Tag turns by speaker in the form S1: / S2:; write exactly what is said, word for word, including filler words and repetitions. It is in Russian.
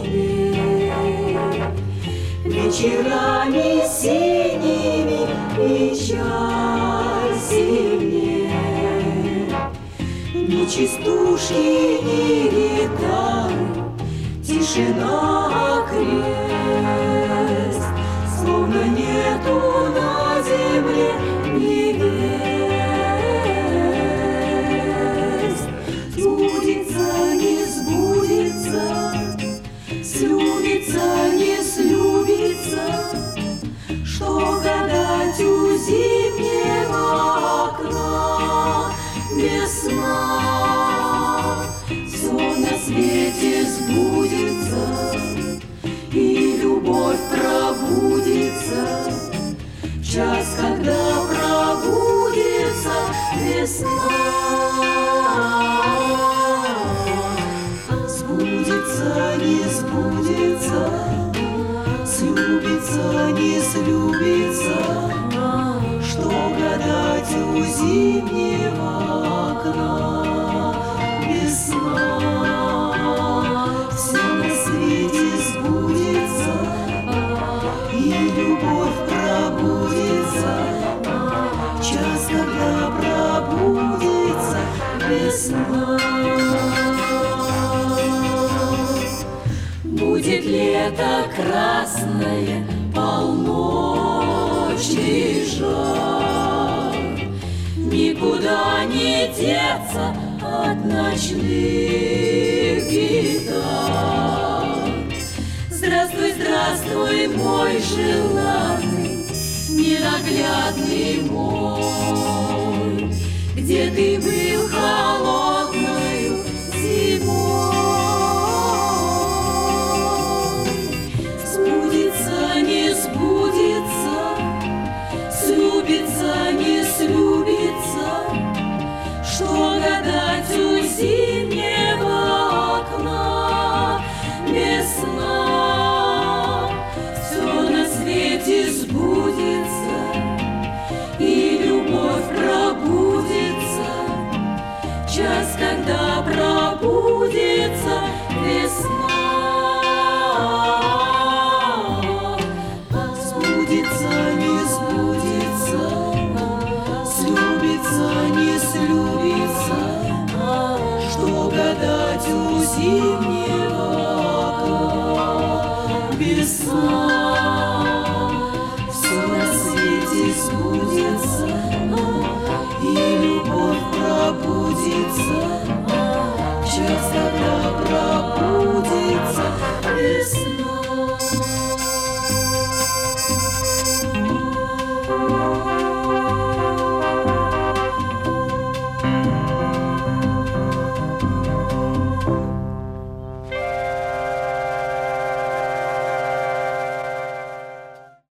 S1: теплее, вечерами синими печаль сильнее. Ни частушки, ни гитары, тишина окрест, словно нету на земле невест. Сбудется, не сбудется, слюбится, не слюбится, что гадать у зимнего окна без сна. Все на свете сбудется, и любовь пробудится в час, когда пробудится весна. Сбудется, не сбудется, слюбится, не слюбится, что гадать у зимнего окна без сна. Все на свете сбудется, и любовь пробудится в час, когда пробудится весна. Будет лето красное, полночный жар, никуда не деться от ночных гитар. Здравствуй, здравствуй, мой желанный, ненаглядный мой, где ты был холодною зимой. Сбудется, не сбудется, слюбится, не слюбится, что гадать у зимнего окна без сна. Все на свете сбудется, и любовь пробудится в час, когда пробудится весна. Сбудется, не сбудется, слюбится, не слюбится, что гадать у зимнего окна без сна. Все на свете сбудется, и любовь пробудится